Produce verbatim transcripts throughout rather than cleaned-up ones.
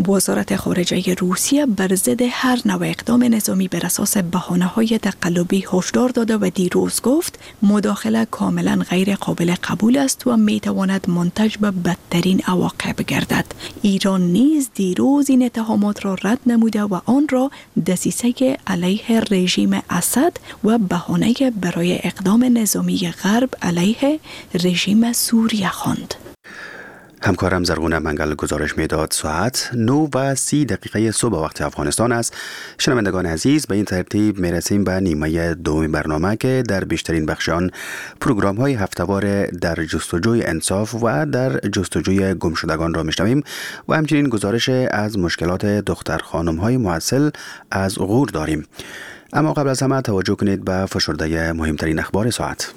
وزارت خارجه روسیه بر ضد هر نوع اقدام نظامی بر اساس بهانه‌های تقلبی هشدار داده و دیروز گفت مداخله کاملا غیر قابل قبول است و میتواند منتج به بدترین عواقب گردد. ایران نیز دیروز این اتهامات را رد نموده و آن را دسیسه علیه رژیم اسد و بهانه برای اقدام نظامی غرب علیه رژیم سوریه خواند. همکارم زرغونه منگل گزارش میداد. ساعت نه و سی دقیقه صبح وقت افغانستان است. شنوندگان عزیز، به این ترتیب میرسیم به نیمه دوم برنامه که در بیشترین بخش آن پروگرام های هفته‌وار در جستجوی انصاف و در جستجوی گمشدگان را میشنویم و همچنین گزارش از مشکلات دختر خانم های محصل از غور داریم. اما قبل از همه توجه کنید به فشرده مهمترین اخبار ساعت.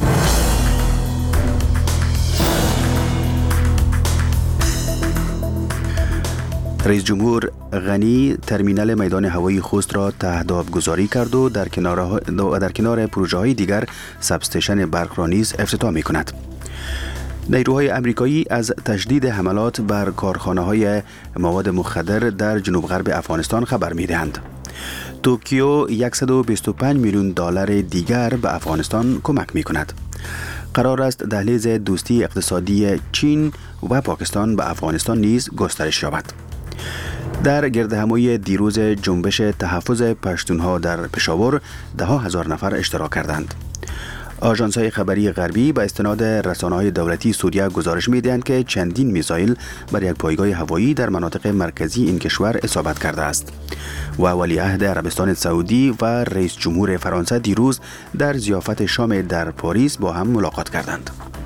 رئیس جمهور غنی ترمینال میدان هوایی خوست را تحت آبگذاری کرد و در کنار در کنار پروژه‌های دیگر سبستیشن برق را نیز افتتاح می‌کند. نیروهای آمریکایی از تشدید حملات بر کارخانه‌های مواد مخدر در جنوب غرب افغانستان خبر می‌دهند. توکیو صد و بیست و پنج میلیون دلار دیگر به افغانستان کمک می‌کند. قرار است دهلیز دوستی اقتصادی چین و پاکستان به افغانستان نیز گسترش یابد. در گردهمایی دیروز جنبش تحفظ پشتونها در پشاور ده ها هزار نفر اشتراک کردند. آژانس‌های خبری غربی به استناد رسانه‌های دولتی سوریه گزارش می‌دهند که چندین میزایل بر یک پایگاه هوایی در مناطق مرکزی این کشور اصابت کرده است. و ولیعهد عربستان سعودی و رئیس جمهور فرانسه دیروز در ضیافت شام در پاریس با هم ملاقات کردند.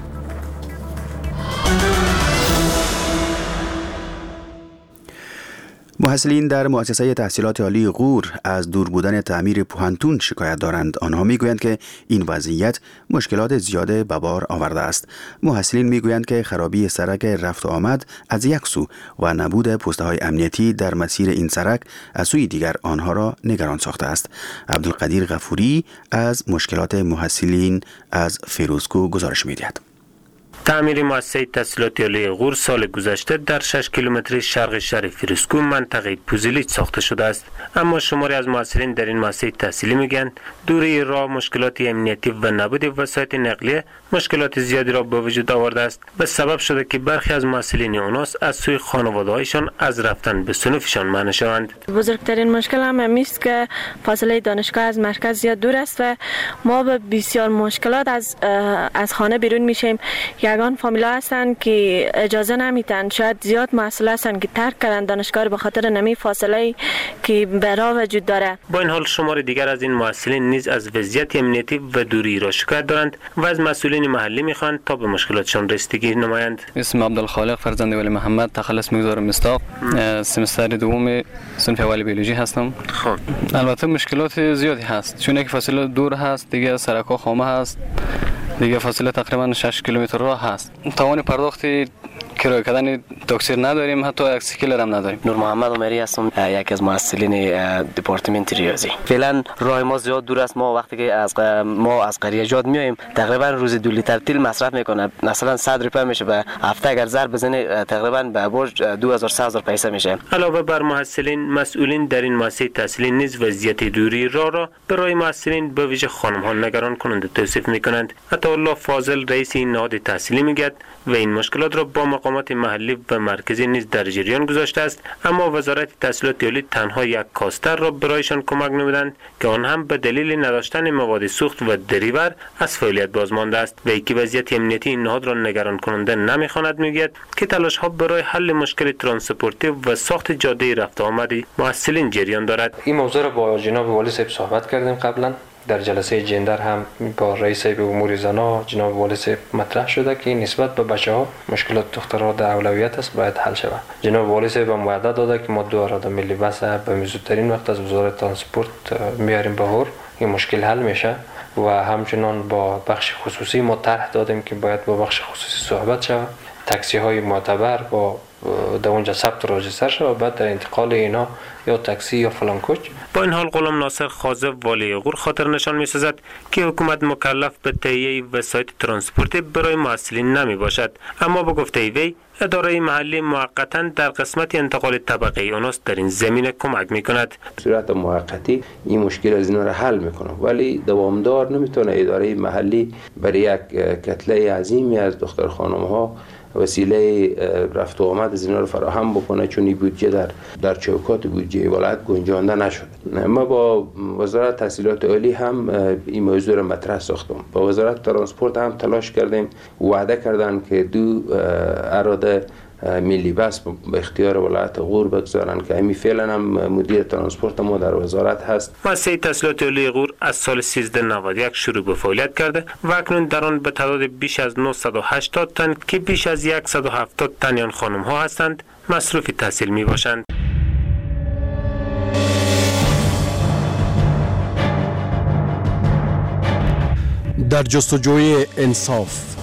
محصلین در مؤسسه تحصیلات عالی غور از دور بودن تعمیر پوهنتون شکایت دارند. آنها میگویند که این وضعیت مشکلات زیاد به بار آورده است. محصلین میگویند که خرابی سرک رفت و آمد از یک سو و نبود پوسته های امنیتی در مسیر این سرک از سوی دیگر آنها را نگران ساخته است. عبدالقدیر غفوری از مشکلات محصلین از فیروزکو گزارش میدهد. تعمیر مؤسسه تحصیلات عالی غور سال گذشته در شش کیلومتری شرق شهر فیروزکو منطقه پوزیلیچ ساخته شده است. اما شماری از محصلین در این مؤسسه تحصیلی میگن دوری راه، مشکلات امنیتی و نبود وسایل نقلیه مشکلات زیادی را به وجود آورده است و سبب شده که برخی از محصلین اوناس از سوی خانواده‌هایشان از رفتن به صنفشان منع شوند. بزرگترین مشکل هم است که فاصله دانشگاه از مرکز زیاد دور است و ما به بسیار مشکلات از از خانه بیرون میشیم. یگان فامیلا هستند که اجازه نمیتن، شاید زیاد مسئله هستند که ترک کردن دانشگاه به خاطر نمی فاصله که برا وجود داره. با این حال شمار دیگر از این محصلین نیز از وضعیت امنیتی و دوری را شکایت دارند و از مسئولین محلی میخواهند تا به مشکلاتشان رسیدگی نمایند. اسم عبدالخالق فرزند ولی محمد، تخلص میگذارم مستاق، سمستر دوم صنف اول بیولوژی هستم. خب البته مشکلات زیادی هست چون یک فاصله دور هست، دیگه سرک‌ها خامه هست، دیگه فاصله تقریبا شش کیلومتر راه هست. توان پرداخت کرایه کردن تاکسی نداریم، حتی اکسیکلر هم نداریم. نور محمد عمری هستم، یکی از مسئولین دپارتمنت ریاضی. فعلا راه ما زیاد دور است. ما وقتی که از ما از قریه جاد میایم تقریبا روز دو لیتر تیل مصرف میکنه. مثلا صد روپیه میشه، به هفته اگر ضرب بزنه تقریبا به برج دو هزار سه هزار پیسه میشه. علاوه بر محصلین، مسئولین در این مؤسسه تحصیلی نیز وضعیت دوری راه را برای محصلین به ویژه خانم‌ها نگران کننده توصیف میکنند. عطا الله فاضل رئیس این نهاد تحصیلی میگه و این مشکلات را با مقامات محلی و مرکزی نیز در جریان گذاشته است، اما وزارت تحصیلات عالی تنها یک کاستر را برایشان کمک نمودند که آن هم به دلیل نداشتن مواد سوخت و دریور از فعالیت باز مانده است. و اینکه وضعیت امنیتی این نهاد را نگران کننده نمیخواند، میگوید که تلاش ها برای حل مشکل ترانسپورتی و ساخت جاده رفت آمدی محصلین جریان دارد. این موضوع را با جناب والی صاحب صحبت کردیم قبلا در جلسه جندر، هم با رئیس به امور زنا جناب والی صاحب مطرح شده که نسبت به بچه‌ها مشکلات دخترها در اولویت است، باید حل شود. جناب والی صاحب هم وعده داده که ما دو اراده ملی بس به زودترین وقت از وزارت ترانسپورت میاریم بهار، این مشکل حل میشه. و همچنان با بخش خصوصی ما طرح دادیم که باید با بخش خصوصی صحبت شود، تاکسی های معتبر با در اونجا ثبت راجستر شد و بعد در انتقال اینا یا تاکسی یا فلان کوچ. با این حال غلام ناصر خازه والی غور خاطر نشان می سازد که حکومت مکلف به تهیه وسایل ترانسپورتی برای محصلین نمی باشد، اما با گفته وی اداره محلی موقتا در قسمت انتقال طبقه اوناس در این زمینه کمک میکند. صورت موقتی این مشکل از اینا را حل میکنه، ولی دوامدار نمیتونه اداره محلی برای یک کتله عظیمی از دختر خانم ها وسیله رفت و آمد از اینا رو فراهم بکنه، چون این بودجه در در چوکات بودجه ولایت گنجانده نشد. ما با وزارت تحصیلات عالی هم این موضوع را مطرح ساختم، با وزارت ترانسپورت هم تلاش کردیم، وعده کردن که دو اراده ملی بس به اختیار ولایت غور بگذارن که همین فعلا هم مدیر ترانسپورت ما در وزارت هست. مؤسسه تحصیلات عالی غور از سال سیزده نود و یک شروع به فعالیت کرده و اکنون در آن به تعداد بیش از نهصد و هشتاد تن که بیش از صد و هفتاد تن آن خانم ها هستند مصروف تحصیل می باشند. در جستجوی انصاف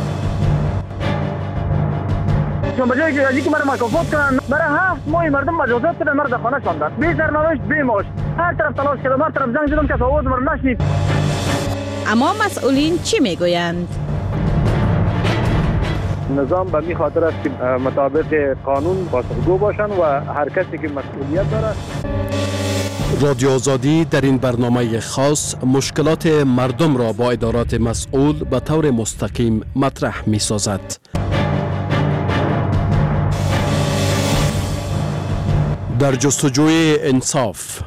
چون بجای که از اینکه مرا مکافات کنن برای هفت ماه مردم مجازات شده، مرد خانه شاندن بی سرنوشت بی معاش، هر طرف تلاش کردم، هر طرف زنگ زدم که آواز مرا نشنید. اما مسئولین چی میگویند؟ نظام به می خاطر است که مطابق قانون پاسخگو باشن و هر کسی که مسئولیت داره. رادیو آزادی در این برنامه خاص مشکلات مردم را با ادارات مسئول به طور مستقیم مطرح می سازد. در جستجوی انصاف.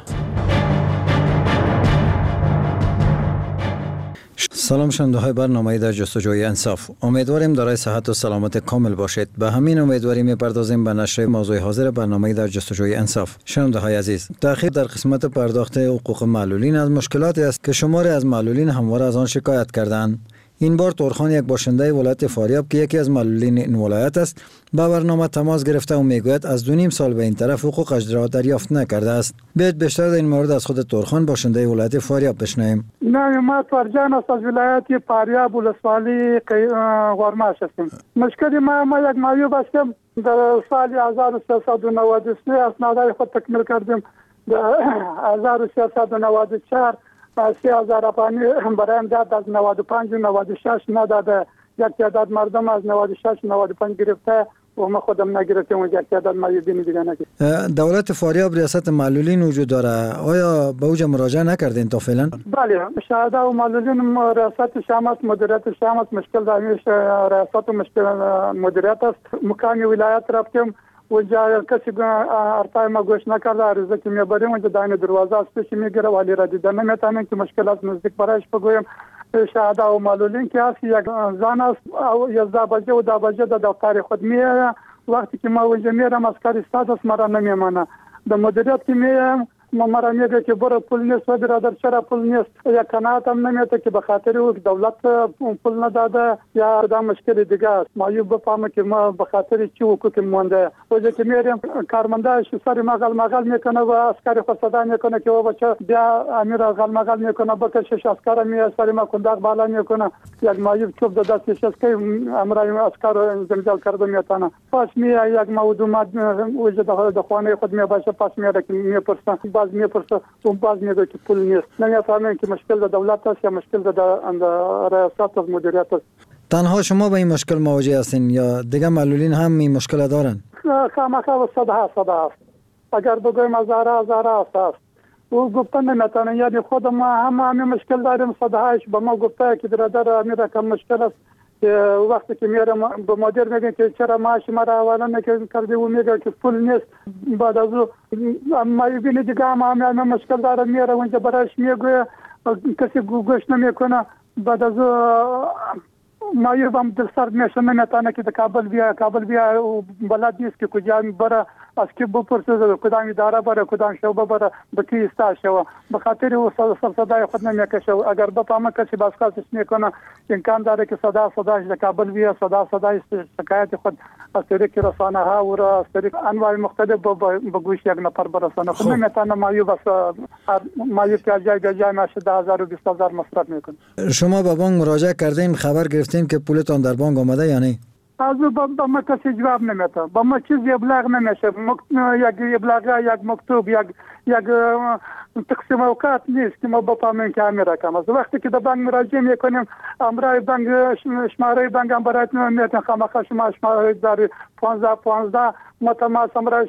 سلام شنونده های برنامه در جستجوی انصاف. امیدواریم دارای صحت و سلامت کامل باشید. به همین امیدواری می‌پردازیم به نشر موضوع حاضر برنامه در جستجوی انصاف. شنونده های عزیز، تأخیر در قسمت پرداخت حقوق معلولین از مشکلاتی است که شماری از معلولین همواره از آن شکایت کردند. این بار تورخان، یک باشنده ولایت فاریاب که یکی از معلولین این ولایت است، با برنامه تماس گرفته و میگوید از دو نیم سال به این طرف حقوقش را دریافت نکرده است. بیاید بیشتر در این مورد از خود تورخان، باشنده ولایت فاریاب، بشنویم. نه، ما فرجان است از ولایت فاریاب ولسوالی غرماش هستیم. مشکل ما ما یک معیوب هستیم. در سال هزار و سیصد و نود و سه اسنادهای خود تکمیل کردیم. در هزار و سیصد و نود و چهار سه هزار افغانی برای امداد از نود و پنج و نود و شش نداده. یک تعداد مردم از نود و شش و نود و پنج گرفته و ما خودم نگرفتیم و یک تعداد معیوبین دیگه نگرفتیم. دولت فاریاب ریاست معلولین وجود داره. آیا به اوج مراجعه نکردین تا فعلا؟ بله، شهده و معلولین ریاست شمس مدیریت شمس مشکل دامیش ریاست و مشکل مدیریت است. مکانی ولایت رفتیم اونجا کسی ارتای ما گوش نکرده. عریضه که میبریم اونجا داین دروازه از پیش میگیره ولی را دیدن نمیتونیم که مشکل از نزدیک برایش بگویم. شهده و معلولین که هست یک زن است یازده بجه و ده بجه در دفتر خود میه. وقتی که ما اونجا میرم اسکر استاد است مرا نمیمانه. در مدیریت که میام ما مرا میگه که برو پول نیست و برادر چرا پول نیست. یک قناعت هم نمیده که به خاطر او دولت پول نداده یا دا مشکل دیگه است. معیوب بفهمه که ما به خاطر چی حقوق مونده. وجه که میریم کارمنده سر مغل مغل میکنه و اسکر خود صدا میکنه که او بچه بیا امیر غل مغل میکنه بکشش اسکر می سر ما کنداق بالا میکنه. یک معیوب چوب دو دستش است که امرای اسکر جنجال کرده میتونه. پس میای یک موضوع وجه در خانه خود میباشه پس میاره که میپرسن باز میپرسه اون باز میگه که پول نیست. نمیفهمن که مشکل در دولت است یا مشکل در ریاست و مدیریت است. تنها شما با این مشکل مواجه هستین یا دیگه معلولین هم این مشکل دارن؟ خامخا و صدها صدها است. اگر بگویم هزاره هزاره است. او گفتن نمیتونه. یعنی خود ما هم همین مشکل داریم. صدهایش به ما گفته که برادر امیر کم مشکل است. وقتی که میرم به مدیر میگن که چرا معاش مرا حواله نکردی و میگه که پول نیست. بعد از او معیوبین دیگه هم همین مشکل داره میره اونجا برایش میگه کسی گوش نمیکنه. بعد از او معیوب هم دل سرد میشه نمیتونه که کابل بیا کابل بیا و بلد نیست که کجا بره از کی بپرسه کدام اداره بره کدام شعبه بره به کی استاشه به خاطر او صدای خود نمیکشه. اگر بفهمه کسی باز کارش میکنه امکان داره که صدا صداش در کابل بیا صدا صدای شکایت خود از طریق رسانه ها و از طریق انواع مختلف به گوش یک نفر برسانه. خود نمیتونه معیوب است. معیوب که جای جای ماشه ده هزار و بیست هزار مصرف میکنه. شما به بانک مراجعه کردین خبر گرفتین که پولتان در بانک آمده یا نه؟ از با ما کسی جواب نمیده، با ما چیزی ابلاغ نمیشه، یک ابلاغ، یک مکتوب، یک یک تقسیم اوقات نیست که ما بفهمیم که همین رقم است. وقتی که در بانک مراجعه میکنیم، امرای بانک، شماره بانک هم برایت نمیتون خامخا شما شماره داری پانزده پانزده ما تماس امرای